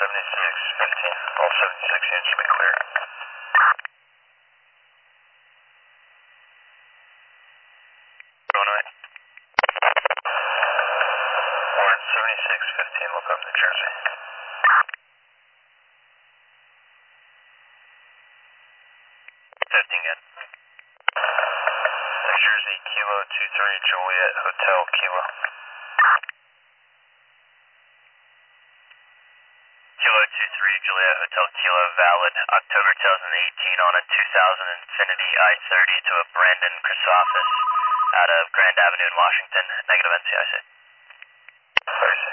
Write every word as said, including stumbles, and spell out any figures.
seventy-six fifteen. All seventy-six units should be clear. Going away. Warren seventy-six fifteen, look up New Jersey. fifteen again. New Jersey, Kilo two three Juliet, Hotel Kilo. Kilo two three Juliet, Hotel Kilo, valid October two thousand eighteen on a two thousand Infiniti I thirty to a Brandon Chrysopis out of Grand Avenue in Washington. Negative N C I C. thirty-six.